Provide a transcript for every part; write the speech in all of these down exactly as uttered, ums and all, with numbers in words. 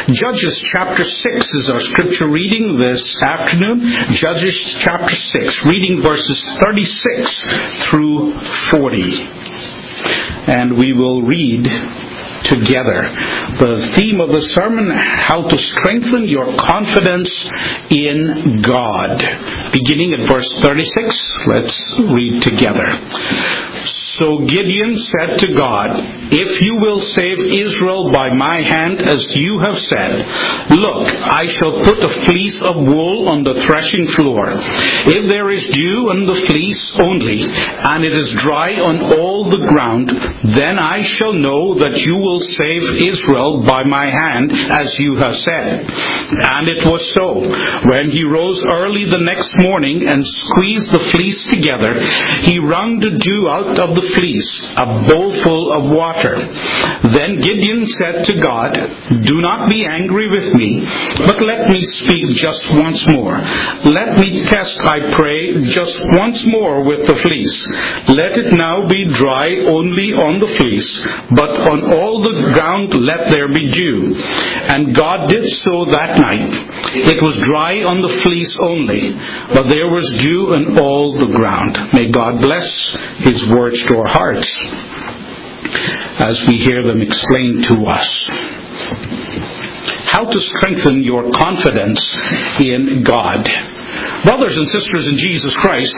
Judges chapter six is our scripture reading this afternoon. Judges chapter six, reading verses thirty-six through forty. And we will read together. The theme of the sermon, how to strengthen your confidence in God. Beginning at verse thirty-six, let's read together. So Gideon said to God, "If you will save Israel by my hand, as you have said, look, I shall put a fleece of wool on the threshing floor. If there is dew on the fleece only, and it is dry on all the ground, then I shall know that you will save Israel by my hand, as you have said." And it was so. When he rose early the next morning and squeezed the fleece together, he wrung the dew out of the fleece, a bowlful of water. Then Gideon said to God, "Do not be angry with me, but let me speak just once more. Let me test, I pray, just once more with the fleece. Let it now be dry only on the fleece, but on all the ground let there be dew." And God did so that night. It was dry on the fleece only, but there was dew on all the ground. May God bless His words to our hearts as we hear them explained to us. How to strengthen your confidence in God. Brothers and sisters in Jesus Christ,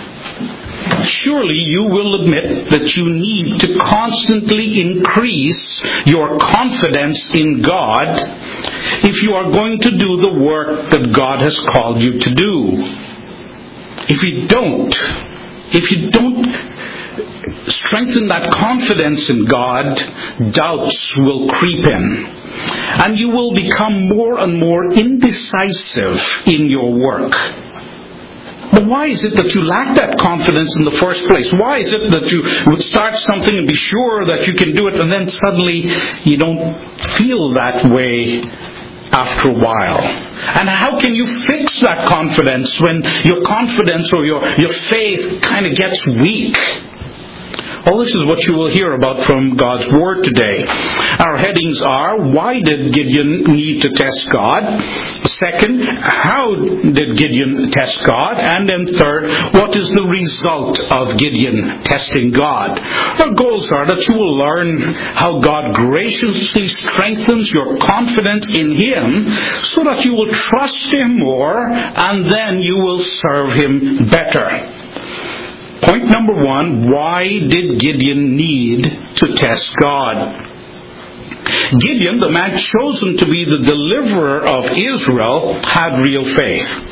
surely you will admit that you need to constantly increase your confidence in God if you are going to do the work that God has called you to do. If you don't, if you don't strengthen that confidence in God, doubts will creep in. And you will become more and more indecisive in your work. But why is it that you lack that confidence in the first place? Why is it that you would start something and be sure that you can do it, and then suddenly you don't feel that way after a while? And how can you fix that confidence when your confidence or your, your faith kind of gets weak? Well, this is what you will hear about from God's Word today. Our headings are, why did Gideon need to test God? Second, how did Gideon test God? And then third, what is the result of Gideon testing God? Our goals are that you will learn how God graciously strengthens your confidence in Him so that you will trust Him more, and then you will serve Him better. Point number one, why did Gideon need to test God? Gideon, the man chosen to be the deliverer of Israel, had real faith.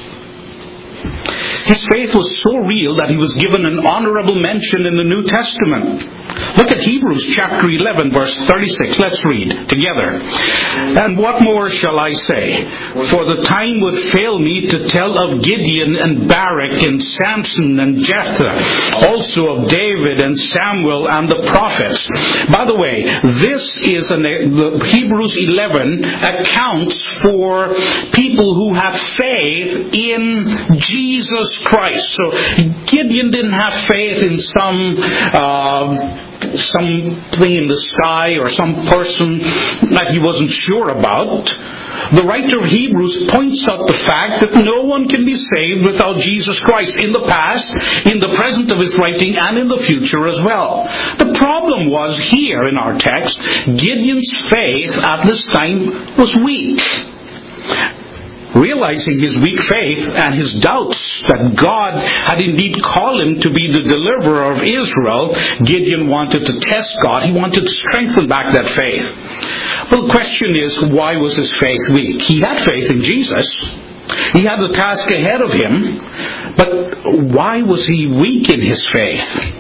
His faith was so real that he was given an honorable mention in the New Testament. Look at Hebrews chapter eleven, verse thirty-six. Let's read together. "And what more shall I say? For the time would fail me to tell of Gideon and Barak and Samson and Jephthah, also of David and Samuel and the prophets." By the way, this is an, the Hebrews eleven accounts for people who have faith in Jesus Christ. So Gideon didn't have faith in some uh, something in the sky or some person that he wasn't sure about. The writer of Hebrews points out the fact that no one can be saved without Jesus Christ, in the past, in the present of his writing, and in the future as well. The problem was here in our text, Gideon's faith at this time was weak. Realizing his weak faith and his doubts that God had indeed called him to be the deliverer of Israel, Gideon wanted to test God. He wanted to strengthen back that faith. Well, the question is, why was his faith weak? He had faith in Jesus. He had the task ahead of him. But why was he weak in his faith?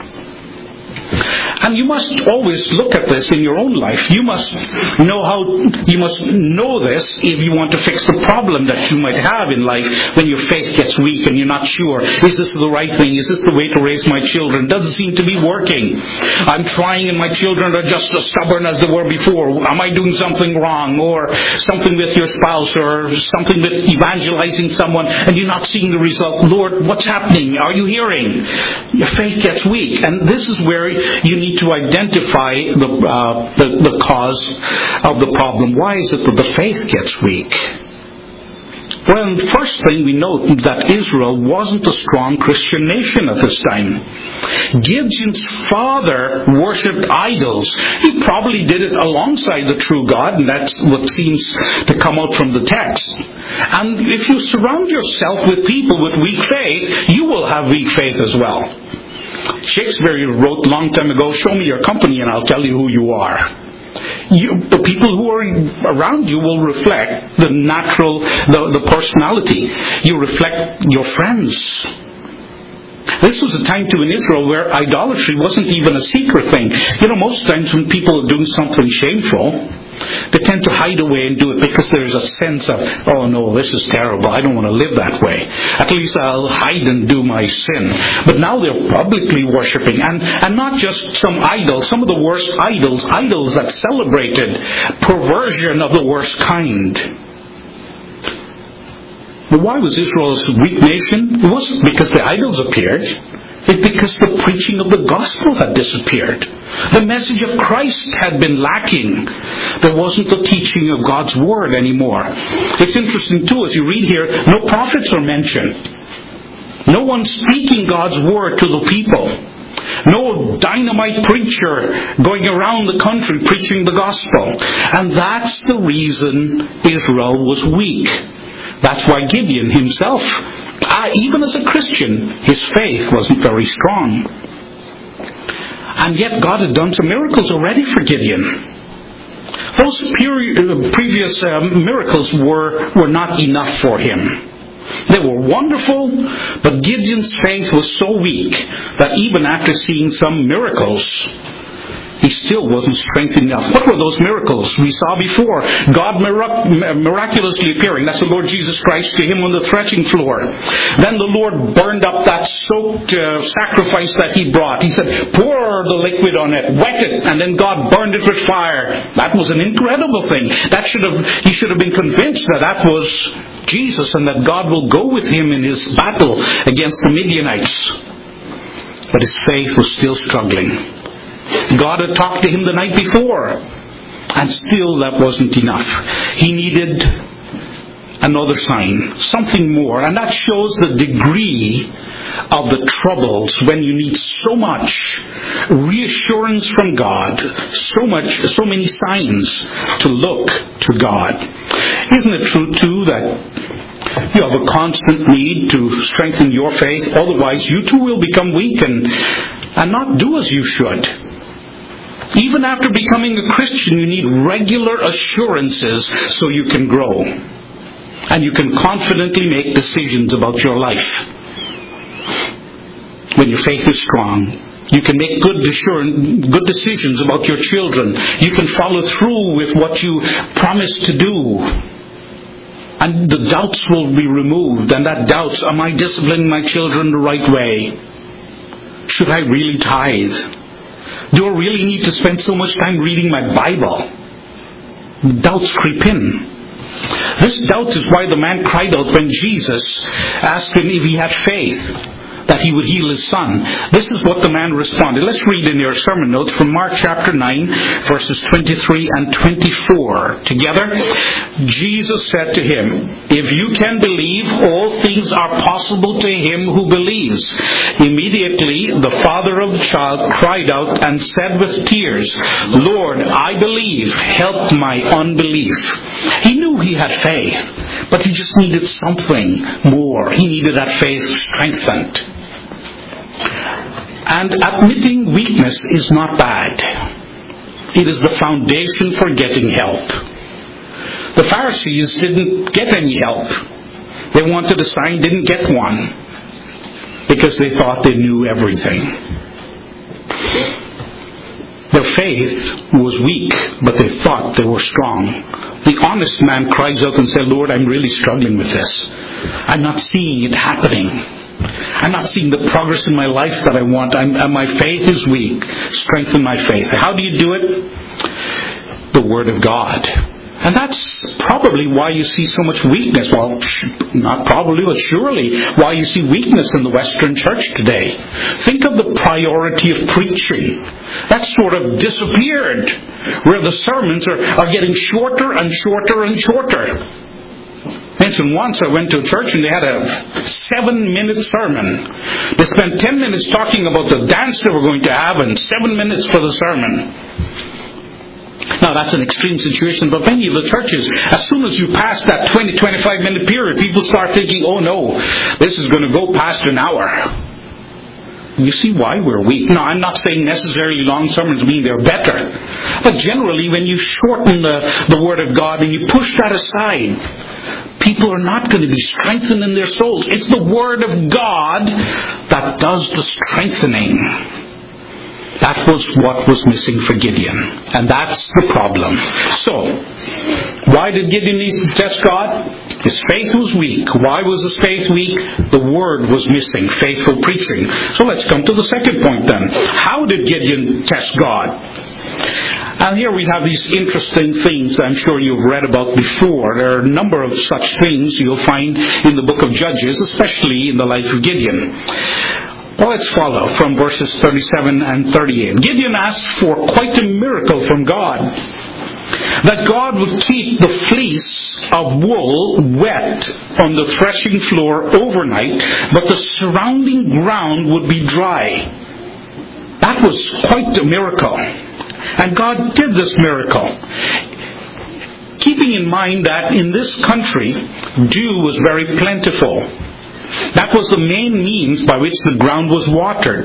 And you must always look at this in your own life. You must know how, you must know this if you want to fix the problem that you might have in life when your faith gets weak and you're not sure. Is this the right thing? Is this the way to raise my children? Doesn't seem to be working. I'm trying and my children are just as stubborn as they were before. Am I doing something wrong? Or something with your spouse, or something with evangelizing someone and you're not seeing the result. Lord, what's happening? Are you hearing? Your faith gets weak. And this is where you need need to identify the, uh, the, the cause of the problem. Why is it that the faith gets weak? Well, the first thing we note is that Israel wasn't a strong Christian nation at this time. Gideon's father worshipped idols. He probably did it alongside the true God, and that's what seems to come out from the text. And if you surround yourself with people with weak faith, you will have weak faith as well. Shakespeare wrote a long time ago, "Show me your company and I'll tell you who you are." You, the people who are around you will reflect the natural, the, the personality. You reflect your friends. This was a time too in Israel where idolatry wasn't even a secret thing. You know, most times when people are doing something shameful, they tend to hide away and do it because there's a sense of, oh no, this is terrible, I don't want to live that way. At least I'll hide and do my sin. But now they're publicly worshipping, and, and not just some idols, some of the worst idols, idols that celebrated perversion of the worst kind. But why was Israel a weak nation? It wasn't because the idols appeared. It's because the preaching of the gospel had disappeared. The message of Christ had been lacking. There wasn't the teaching of God's word anymore. It's interesting too, as you read here, no prophets are mentioned. No one speaking God's word to the people. No dynamite preacher going around the country preaching the gospel. And that's the reason Israel was weak. That's why Gideon himself, uh, even as a Christian, his faith wasn't very strong. And yet God had done some miracles already for Gideon. Those peri- previous uh, miracles were, were not enough for him. They were wonderful, but Gideon's faith was so weak that even after seeing some miracles, he still wasn't strengthened enough. What were those miracles we saw before? God mirac- miraculously appearing. That's the Lord Jesus Christ to him on the threshing floor. Then the Lord burned up that soaked uh, sacrifice that he brought. He said, pour the liquid on it, wet it, and then God burned it with fire. That was an incredible thing. That should have, he should have been convinced that that was Jesus and that God will go with him in his battle against the Midianites. But his faith was still struggling. God had talked to him the night before, and still that wasn't enough. He needed another sign, something more, and that shows the degree of the troubles when you need so much reassurance from God, so much, so many signs to look to God. Isn't it true too that you have a constant need to strengthen your faith? Otherwise, you too will become weak and and not do as you should. Even after becoming a Christian, you need regular assurances so you can grow. And you can confidently make decisions about your life. When your faith is strong, you can make good, assurance, good decisions about your children. You can follow through with what you promised to do. And the doubts will be removed. And that doubts, am I disciplining my children the right way? Should I really tithe? Do I really need to spend so much time reading my Bible? Doubts creep in. This doubt is why the man cried out when Jesus asked him if he had faith that he would heal his son. This is what the man responded. Let's read in your sermon notes from Mark chapter nine, verses twenty-three and twenty-four. Together, Jesus said to him, if you can believe, all things are possible to him who believes. Immediately, the father of the child cried out and said with tears, Lord, I believe, help my unbelief. He knew he had faith, but he just needed something more. He needed that faith strengthened. And admitting weakness is not bad. It is the foundation for getting help. The Pharisees didn't get any help. They wanted a sign, didn't get one, because they thought they knew everything. Their faith was weak, but they thought they were strong. The honest man cries out and says, Lord, I'm really struggling with this. I'm not seeing it happening. I'm not seeing the progress in my life that I want. I'm, and my faith is weak. Strengthen my faith. How do you do it? The Word of God. And that's probably why you see so much weakness. Well, not probably, but surely why you see weakness in the Western church today. Think of the priority of preaching. That sort of disappeared, where the sermons are, are getting shorter and shorter and shorter. Mentioned once I went to a church and they had a seven-minute sermon. They spent ten minutes talking about the dance they were going to have and seven minutes for the sermon. Now that's an extreme situation, but many of the churches, as soon as you pass that twenty to twenty-five minute period, people start thinking, oh no, this is going to go past an hour. You see why we're weak. Now, I'm not saying necessarily long sermons mean they're better. But generally, when you shorten the, the Word of God and you push that aside, people are not going to be strengthened in their souls. It's the Word of God that does the strengthening. That was what was missing for Gideon. And that's the problem. So, why did Gideon need to test God? His faith was weak. Why was his faith weak? The Word was missing. Faithful preaching. So let's come to the second point then. How did Gideon test God? And here we have these interesting things I'm sure you've read about before. There are a number of such things you'll find in the book of Judges, especially in the life of Gideon. Well, let's follow from verses thirty-seven and thirty-eight. Gideon asked for quite a miracle from God. That God would keep the fleece of wool wet on the threshing floor overnight, but the surrounding ground would be dry. That was quite a miracle. And God did this miracle. Keeping in mind that in this country, dew was very plentiful. That was the main means by which the ground was watered.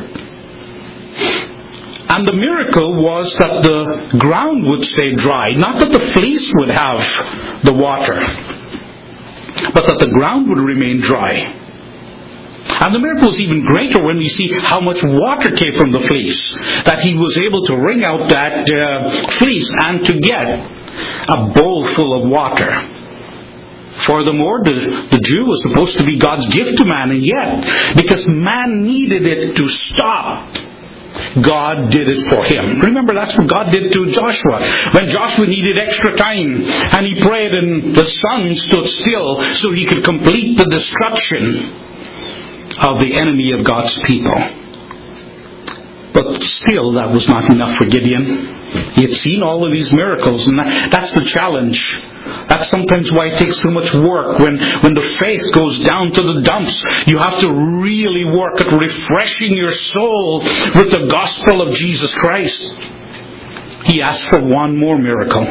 And the miracle was that the ground would stay dry. Not that the fleece would have the water, but that the ground would remain dry. And the miracle was even greater when we see how much water came from the fleece. That he was able to wring out that uh, fleece and to get a bowl full of water. Furthermore, the, the dew was supposed to be God's gift to man, and yet, because man needed it to stop, God did it for him. Remember, that's what God did to Joshua. When Joshua needed extra time, and he prayed and the sun stood still so he could complete the destruction of the enemy of God's people. But still, that was not enough for Gideon. He had seen all of these miracles, and that, that's the challenge. That's sometimes why it takes so much work. When, when the faith goes down to the dumps, you have to really work at refreshing your soul with the gospel of Jesus Christ. He asked for one more miracle.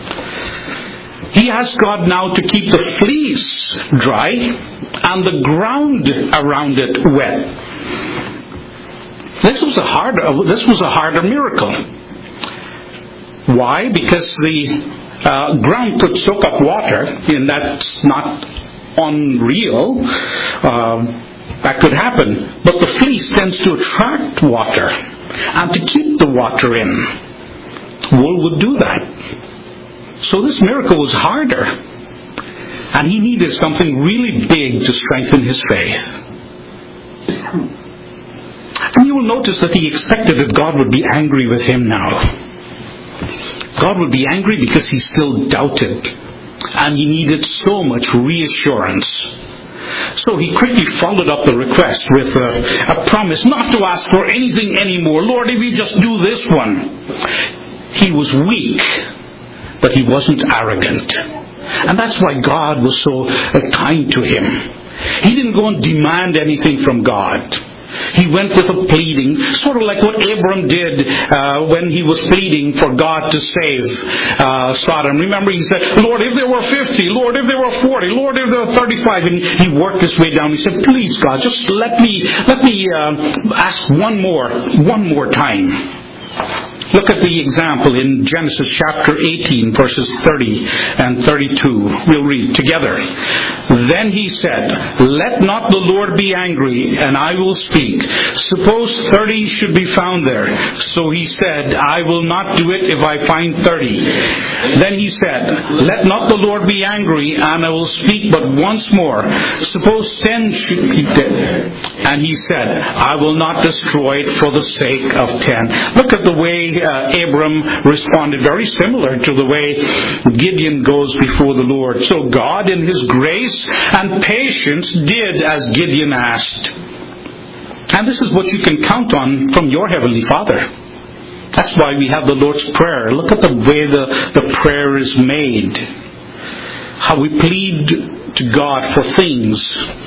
He asked God now to keep the fleece dry and the ground around it wet. This was a harder, this was a harder miracle. Why? Because the uh, ground could soak up water, and that's not unreal. Uh, that could happen. But the fleece tends to attract water, and to keep the water in, wool would do that. So this miracle was harder, and he needed something really big to strengthen his faith. And you will notice that he expected that God would be angry with him now. God would be angry because he still doubted. And he needed so much reassurance. So he quickly followed up the request with a, a promise not to ask for anything anymore. Lord, if you just do this one. He was weak, but he wasn't arrogant. And that's why God was so kind to him. He didn't go and demand anything from God. He went with a pleading, sort of like what Abram did uh, when he was pleading for God to save uh, Sodom. Remember, he said, Lord, if there were fifty, Lord, if there were forty, Lord, if there were thirty-five. And he worked his way down. He said, please, God, just let me, let me uh, ask one more, one more time. Look at the example in Genesis chapter eighteen, verses thirty and thirty-two. We'll read together. Then he said, let not the Lord be angry, and I will speak. Suppose thirty should be found there. So he said, I will not do it if I find thirty. Then he said, let not the Lord be angry, and I will speak but once more. Suppose ten should be dead. And he said, I will not destroy it for the sake of ten. Look at the way uh, Abram responded very similar to the way Gideon goes before the Lord. So God, in His grace and patience, did as Gideon asked. And this is what you can count on from your Heavenly Father. That's why we have the Lord's Prayer. Look at the way the, the prayer is made. How we plead to God for things,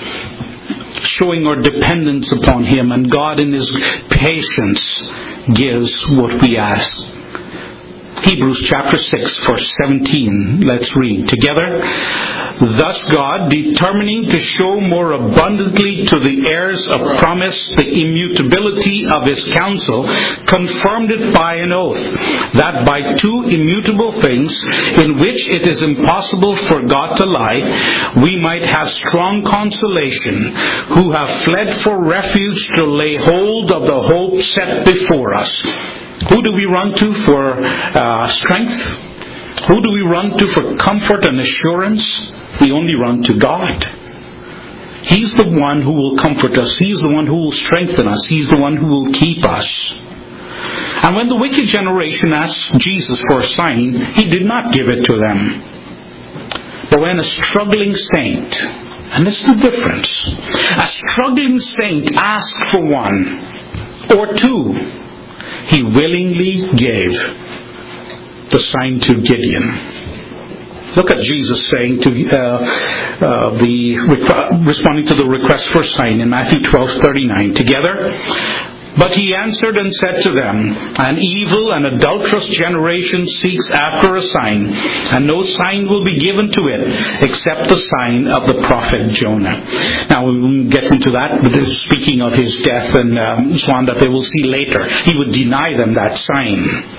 showing our dependence upon Him, and God in His patience gives what we ask. Hebrews chapter six, verse seventeen. Let's read together. Thus God, determining to show more abundantly to the heirs of promise the immutability of His counsel, confirmed it by an oath, that by two immutable things, in which it is impossible for God to lie, we might have strong consolation, who have fled for refuge to lay hold of the hope set before us. Who do we run to for uh, strength? Who do we run to for comfort and assurance? We only run to God. He's the one who will comfort us. He's the one who will strengthen us. He's the one who will keep us. And when the wicked generation asked Jesus for a sign, He did not give it to them. But when a struggling saint, and this is the difference, a struggling saint asked for one or two, He willingly gave the sign to Gideon. Look at Jesus saying to uh, uh, the responding to the request for a sign in Matthew twelve thirty-nine. Together, but He answered and said to them, an evil and adulterous generation seeks after a sign, and no sign will be given to it except the sign of the prophet Jonah. Now we won't get into that, but this is speaking of His death and um, so on that they will see later. He would deny them that sign.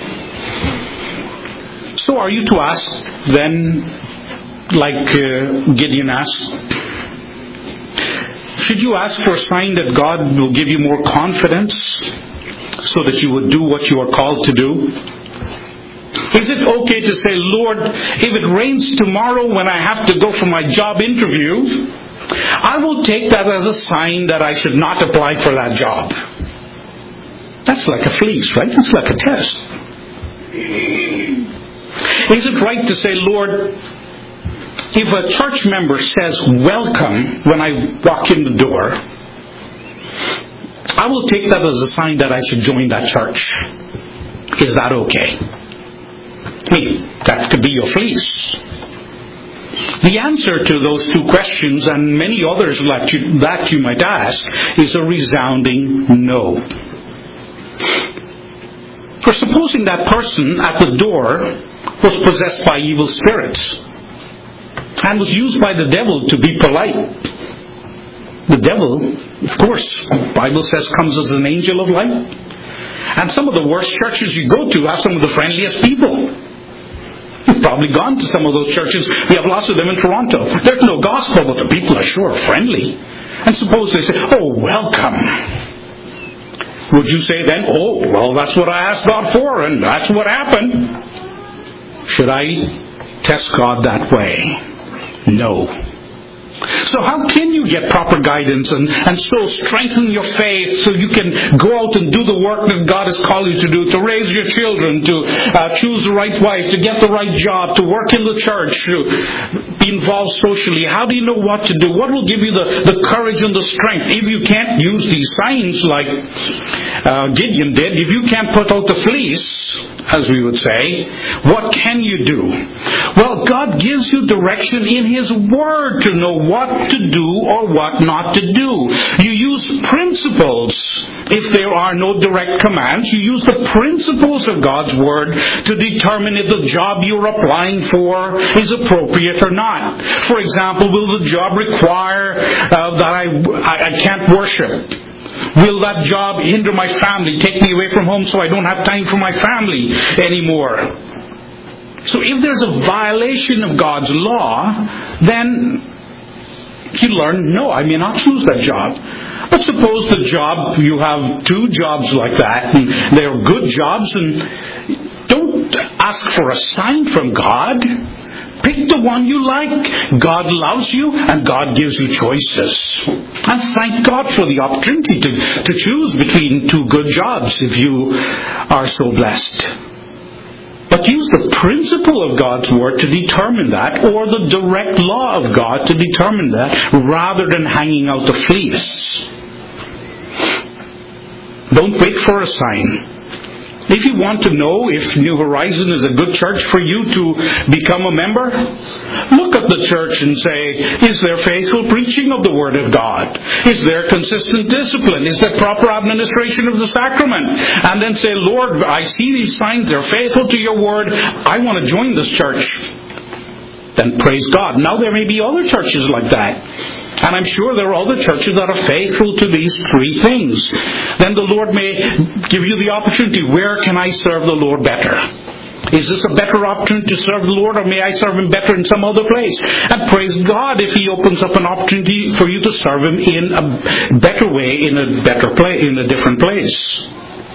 So are you to ask then, like uh, Gideon asked? Should you ask for a sign that God will give you more confidence so that you would do what you are called to do? Is it okay to say, Lord, if it rains tomorrow when I have to go for my job interview, I will take that as a sign that I should not apply for that job? That's like a fleece, right? That's like a test. Is it right to say, Lord, if a church member says welcome when I walk in the door, I will take that as a sign that I should join that church? Is that okay? Hey, that could be your fleece. The answer to those two questions, and many others like you, that you might ask, is a resounding no. For supposing that person at the door was possessed by evil spirits and was used by the devil to be polite. The devil, of course, the Bible says, comes as an angel of light. And some of the worst churches you go to have some of the friendliest people. You've probably gone to some of those churches. We have lots of them in Toronto. There's no gospel, but the people are sure friendly. And suppose they say, oh, welcome. Would you say then, oh, well, that's what I asked God for, and that's what happened? Should I test God that way? No. So how can you get proper guidance and, and so strengthen your faith so you can go out and do the work that God has called you to do, to raise your children, to uh, choose the right wife, to get the right job, to work in the church, to be involved socially? How do you know what to do? What will give you the, the courage and the strength? If you can't use these signs like uh, Gideon did, if you can't put out the fleece, as we would say, what can you do? Well, God gives you direction in His Word to know what to do or what not to do. You use principles. If there are no direct commands, you use the principles of God's Word to determine if the job you're applying for is appropriate or not. For example, will the job require uh, that I, I, I can't worship? Will that job hinder my family, take me away from home so I don't have time for my family anymore? So if there's a violation of God's law, then you learn, no, I may not choose that job. But suppose the job, you have two jobs like that, and they're good jobs, and don't ask for a sign from God. Pick the one you like. God loves you and God gives you choices. And thank God for the opportunity to, to choose between two good jobs if you are so blessed. But use the principle of God's Word to determine that, or the direct law of God to determine that, rather than hanging out the fleece. Don't wait for a sign. If you want to know if New Horizon is a good church for you to become a member, look at the church and say, is there faithful preaching of the Word of God? Is there consistent discipline? Is there proper administration of the sacrament? And then say, Lord, I see these signs, they're faithful to your Word, I want to join this church. Then praise God. Now there may be other churches like that. And I'm sure there are other churches that are faithful to these three things. Then the Lord may give you the opportunity. Where can I serve the Lord better? Is this a better opportunity to serve the Lord, or may I serve Him better in some other place? And praise God if He opens up an opportunity for you to serve Him in a better way, in a better place, in a different place.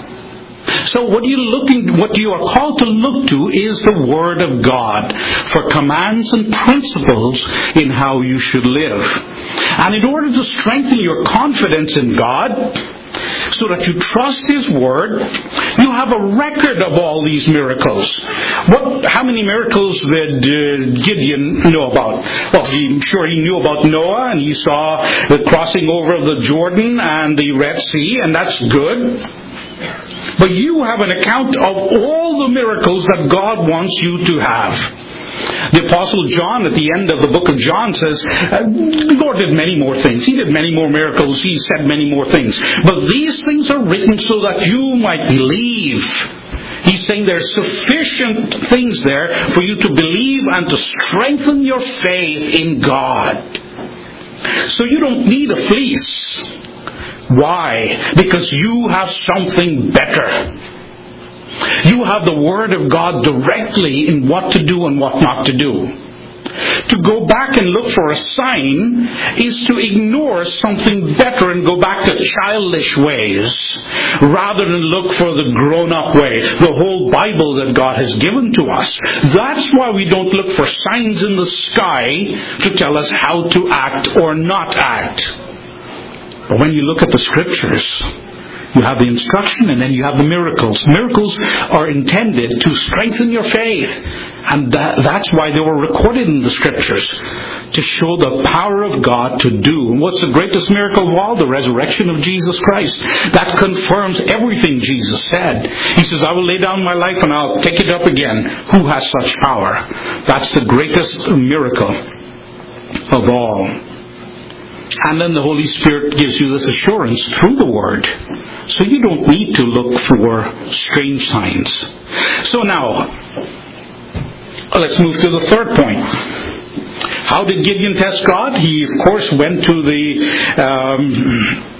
So what you looking, what you are called to look to is the Word of God for commands and principles in how you should live. And in order to strengthen your confidence in God, so that you trust His Word, you have a record of all these miracles. What? How many miracles did uh, Gideon know about? Well, I'm sure he knew about Noah, and he saw the crossing over of the Jordan and the Red Sea, and that's good. But you have an account of all the miracles that God wants you to have. The Apostle John, at the end of the book of John, says, the Lord did many more things. He did many more miracles. He said many more things. But these things are written so that you might believe. He's saying there's sufficient things there for you to believe and to strengthen your faith in God. So you don't need a fleece. Why? Because you have something better. You have the Word of God directly in what to do and what not to do. To go back and look for a sign is to ignore something better and go back to childish ways rather than look for the grown-up way, the whole Bible that God has given to us. That's why we don't look for signs in the sky to tell us how to act or not act. But when you look at the Scriptures, you have the instruction and then you have the miracles. Miracles are intended to strengthen your faith. And that, that's why they were recorded in the Scriptures, to show the power of God to do. And what's the greatest miracle of all? The resurrection of Jesus Christ. That confirms everything Jesus said. He says, I will lay down my life and I'll take it up again. Who has such power? That's the greatest miracle of all. And then the Holy Spirit gives you this assurance through the Word. So you don't need to look for strange signs. So now, let's move to the third point. How did Gideon test God? He, of course, went to the... Um,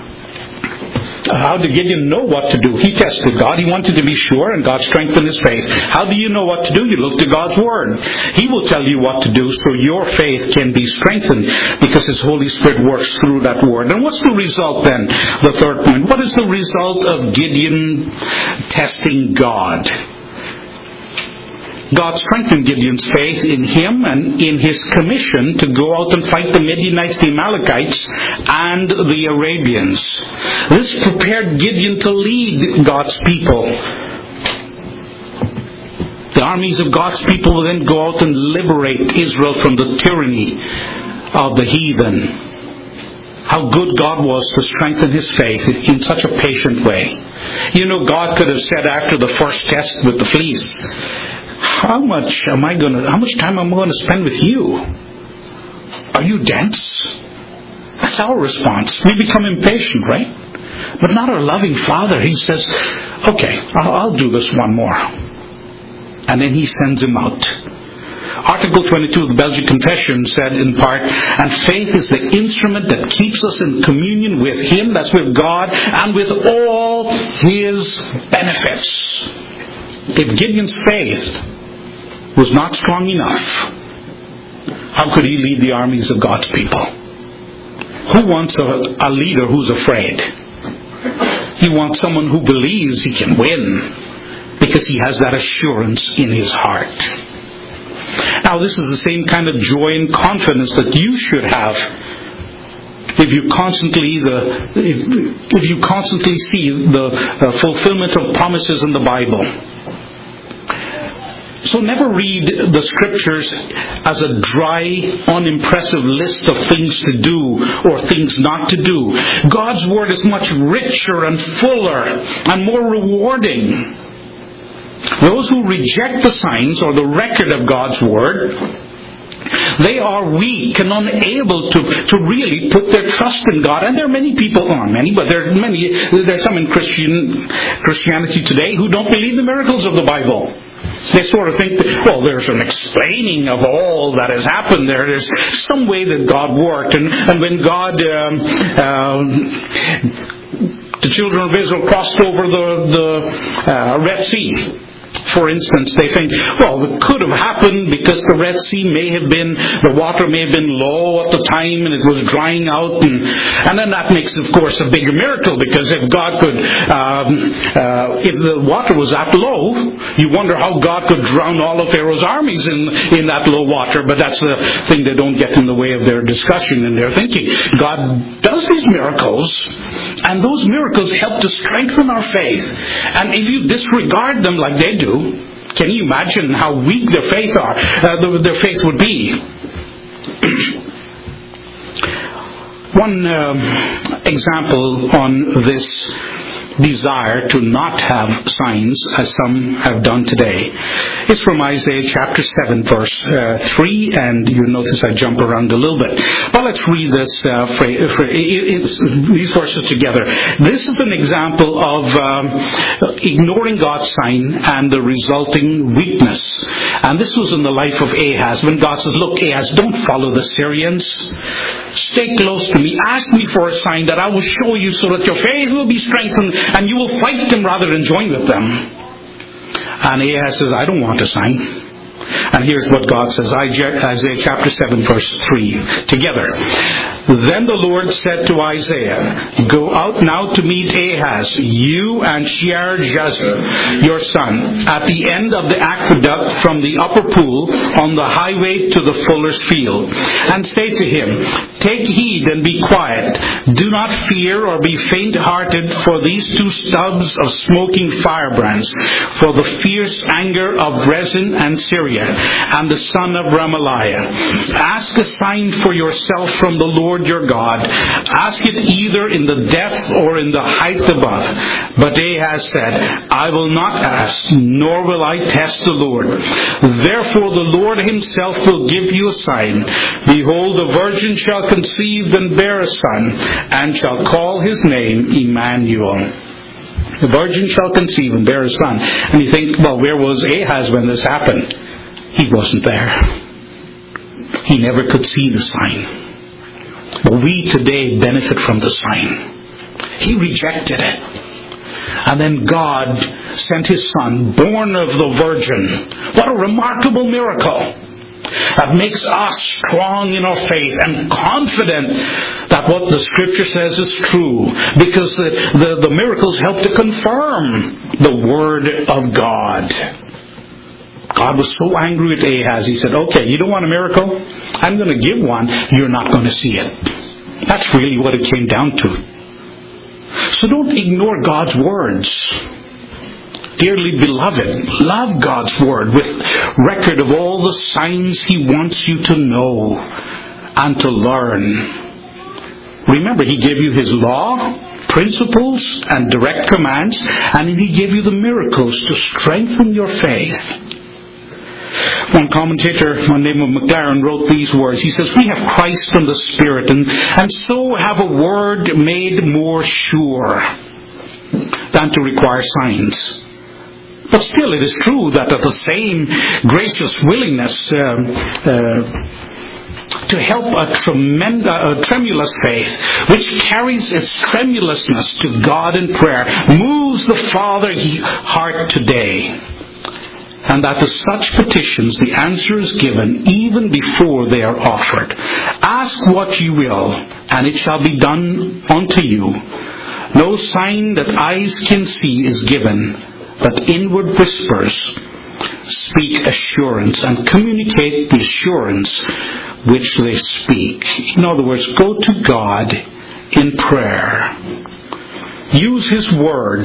how did Gideon know what to do? He tested God. He wanted to be sure, and God strengthened his faith. How do you know what to do? You look to God's Word. He will tell you what to do so your faith can be strengthened because His Holy Spirit works through that Word. And what's the result then? The third point. What is the result of Gideon testing God? God strengthened Gideon's faith in him and in his commission to go out and fight the Midianites, the Amalekites, and the Arabians. This prepared Gideon to lead God's people. The armies of God's people will then go out and liberate Israel from the tyranny of the heathen. How good God was to strengthen his faith in such a patient way. You know, God could have said after the first test with the fleece, How much am I going to, how much time am I going to spend with you? Are you dense? That's our response. We become impatient, right? But not our loving Father. He says, okay, I'll, I'll do this one more. And then He sends him out. Article twenty-two of the Belgian Confession said in part, and faith is the instrument that keeps us in communion with Him, that's with God, and with all His benefits. If Gideon's faith was not strong enough, how could he lead the armies of God's people? Who wants a, a leader who's afraid? He wants someone who believes he can win because he has that assurance in his heart. Now, this is the same kind of joy and confidence that you should have if you constantly the if, if you constantly see the uh, fulfillment of promises in the Bible. So never read the Scriptures as a dry, unimpressive list of things to do or things not to do. God's Word is much richer and fuller and more rewarding. Those who reject the signs or the record of God's Word, they are weak and unable to, to really put their trust in God. And there are many people, not many, but there are many, there's some in Christian Christianity today who don't believe the miracles of the Bible. They sort of think that, well, there's an explaining of all that has happened there. There's some way that God worked. And, and when God, um, uh, the children of Israel crossed over the, the uh, Red Sea, for instance, they think, well, it could have happened because the Red Sea may have been, the water may have been low at the time and it was drying out. And, and then that makes, of course, a bigger miracle, because if God could, um, uh, if the water was that low, you wonder how God could drown all of Pharaoh's armies in, in that low water. But that's the thing they don't get in the way of their discussion and their thinking. God does these miracles, and those miracles help to strengthen our faith. And if you disregard them like they do, can you imagine how weak their faith are? Uh, their faith would be. One uh, example on this desire to not have signs, as some have done today, is from Isaiah chapter seven, verse uh, three, and you notice I jump around a little bit. But let's read this uh, phrase, these verses together. This is an example of um, ignoring God's sign and the resulting weakness. And this was in the life of Ahaz, when God says, look, Ahaz, don't follow the Syrians. Stay close to me. Ask me for a sign that I will show you, so that your faith will be strengthened and you will fight them rather than join with them. And Ahaz says, I don't want a sign. And here's what God says, Isaiah chapter seven, verse three, together. Then the Lord said to Isaiah, go out now to meet Ahaz, you and Shear-Jashub, your son, at the end of the aqueduct from the upper pool on the highway to the fuller's field, and say to him, take heed and be quiet. Do not fear or be faint-hearted for these two stubs of smoking firebrands, for the fierce anger of Rezin and Syria, and the son of Remaliah. Ask a sign for yourself from the Lord your God. Ask it either in the depth or in the height above. But Ahaz said, I will not ask, nor will I test the Lord. Therefore the Lord himself will give you a sign. Behold, the virgin shall conceive and bear a son, and shall call his name Emmanuel. The virgin shall conceive and bear a son. And you think, well, where was Ahaz when this happened? He wasn't there. He never could see the sign. But we today benefit from the sign. He rejected it. And then God sent his son, born of the virgin. What a remarkable miracle. That makes us strong in our faith and confident that what the Scripture says is true. Because the, the, the miracles help to confirm the Word of God. God was so angry with Ahaz, he said, okay, you don't want a miracle? I'm going to give one. You're not going to see it. That's really what it came down to. So don't ignore God's words. Dearly beloved, love God's Word with record of all the signs He wants you to know and to learn. Remember, He gave you His law, principles, and direct commands, and He gave you the miracles to strengthen your faith. One commentator, one name of McLaren, wrote these words. He says, we have Christ from the Spirit, and, and so have a word made more sure than to require signs. But still it is true that of the same gracious willingness uh, uh, to help a, tremend- a tremulous faith, which carries its tremulousness to God in prayer, moves the Father heart today. And that to such petitions the answer is given even before they are offered. Ask what you will, and it shall be done unto you. No sign that eyes can see is given, but inward whispers speak assurance and communicate the assurance which they speak. In other words, go to God in prayer. Use His Word.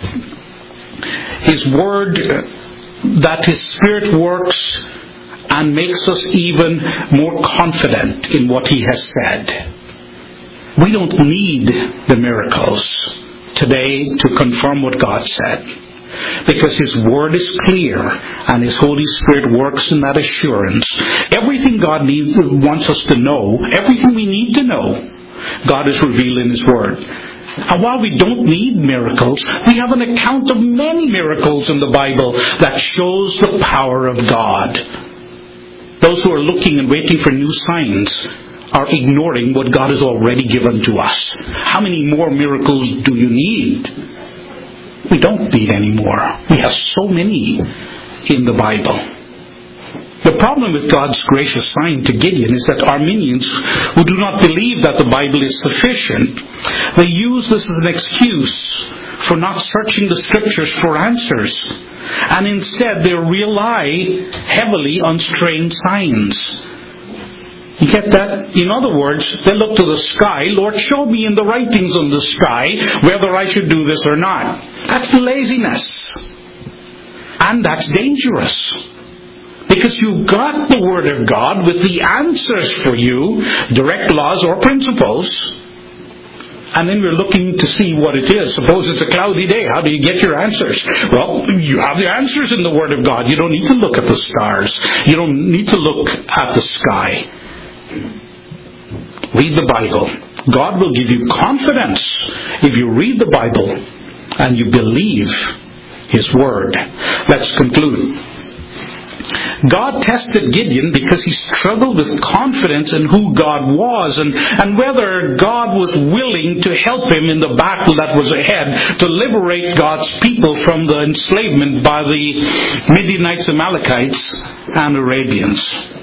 His Word that His Spirit works and makes us even more confident in what He has said. We don't need the miracles today to confirm what God said, because His Word is clear and His Holy Spirit works in that assurance. Everything God needs, wants us to know, everything we need to know, God has revealed in His Word. And while we don't need miracles, we have an account of many miracles in the Bible that shows the power of God. Those who are looking and waiting for new signs are ignoring what God has already given to us. How many more miracles do you need? We don't need any more. We have so many in the Bible. The problem with God's gracious sign to Gideon is that Arminians who do not believe that the Bible is sufficient, they use this as an excuse for not searching the Scriptures for answers. And instead they rely heavily on strange signs. You get that? In other words, they look to the sky. Lord, show me in the writings on the sky whether I should do this or not. That's laziness. And that's dangerous. Because you've got the Word of God with the answers for you, direct laws or principles. And then we're looking to see what it is. Suppose it's a cloudy day. How do you get your answers? Well, you have the answers in the Word of God. You don't need to look at the stars. You don't need to look at the sky. Read the Bible. God will give you confidence if you read the Bible and you believe His Word. Let's conclude. God tested Gideon because he struggled with confidence in who God was and, and whether God was willing to help him in the battle that was ahead to liberate God's people from the enslavement by the Midianites, Amalekites, and Arabians.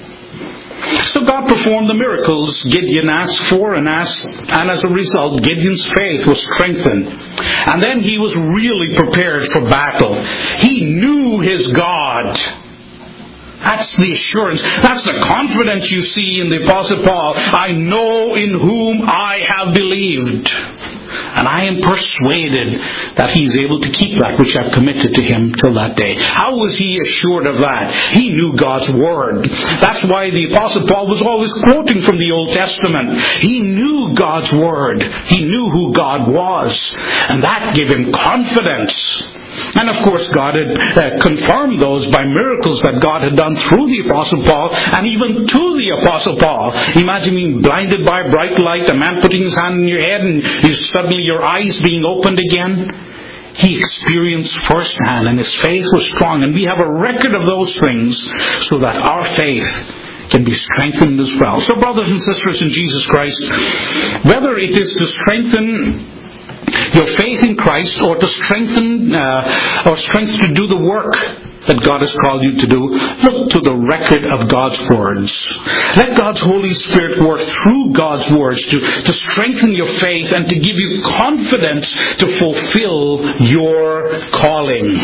So God performed the miracles Gideon asked for, and asked, and as a result, Gideon's faith was strengthened. And then he was really prepared for battle. He knew his God. That's the assurance. That's the confidence you see in the Apostle Paul. I know in whom I have believed, and I am persuaded that he is able to keep that which I've committed to him till that day. How was he assured of that? He knew God's Word. That's why the Apostle Paul was always quoting from the Old Testament. He knew God's Word. He knew who God was. And that gave him confidence. And of course God had uh, confirmed those by miracles that God had done through the Apostle Paul and even to the Apostle Paul. Imagine being blinded by a bright light, a man putting his hand in your head and you suddenly your eyes being opened again. He experienced firsthand and his faith was strong, and we have a record of those things so that our faith can be strengthened as well. So brothers and sisters in Jesus Christ, whether it is to strengthen your faith in Christ or to strengthen uh, or strength to do the work that God has called you to do, look to the record of God's words. Let God's Holy Spirit work through God's words to, to strengthen your faith and to give you confidence to fulfill your calling.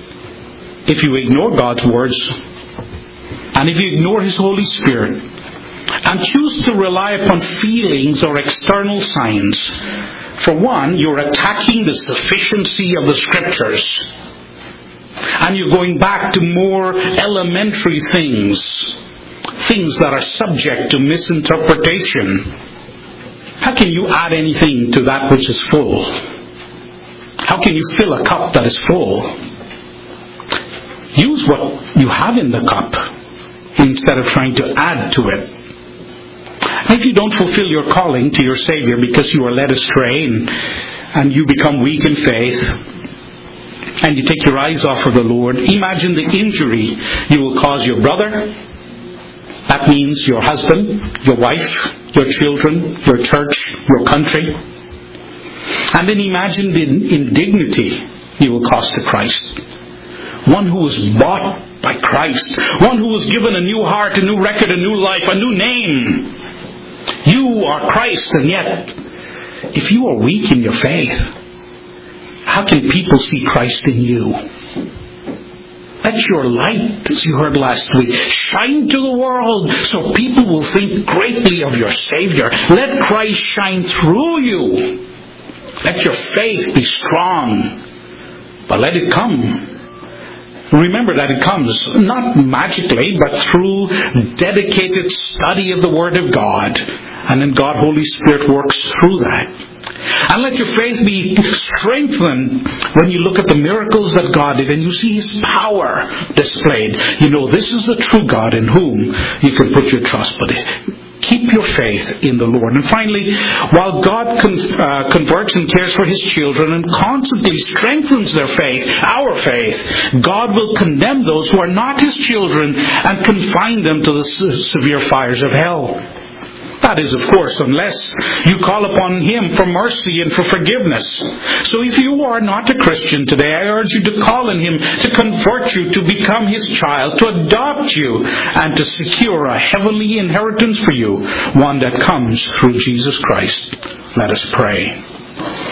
If you ignore God's words, and if you ignore His Holy Spirit, and choose to rely upon feelings or external signs, for one, you're attacking the sufficiency of the Scriptures. And you're going back to more elementary things. Things that are subject to misinterpretation. How can you add anything to that which is full? How can you fill a cup that is full? Use what you have in the cup instead of trying to add to it. If you don't fulfill your calling to your Savior because you are led astray and, and you become weak in faith and you take your eyes off of the Lord, imagine the injury you will cause your brother. That means your husband, your wife, your children, your church, your country. And then imagine the indignity you will cause to Christ. One who was bought by Christ. One who was given a new heart, a new record, a new life, a new name. You are Christ, and yet, if you are weak in your faith, how can people see Christ in you? Let your light, as you heard last week, shine to the world so people will think greatly of your Savior. Let Christ shine through you. Let your faith be strong, but let it come. Remember that it comes not magically, but through dedicated study of the Word of God. And then God, Holy Spirit, works through that. And let your faith be strengthened when you look at the miracles that God did and you see His power displayed. You know, this is the true God in whom you can put your trust. But keep your faith in the Lord. And finally, while God con- uh, converts and cares for His children and constantly strengthens their faith, our faith, God will condemn those who are not His children and confine them to the s- severe fires of hell. That is, of course, unless you call upon Him for mercy and for forgiveness. So if you are not a Christian today, I urge you to call on Him to convert you, to become His child, to adopt you, and to secure a heavenly inheritance for you, one that comes through Jesus Christ. Let us pray.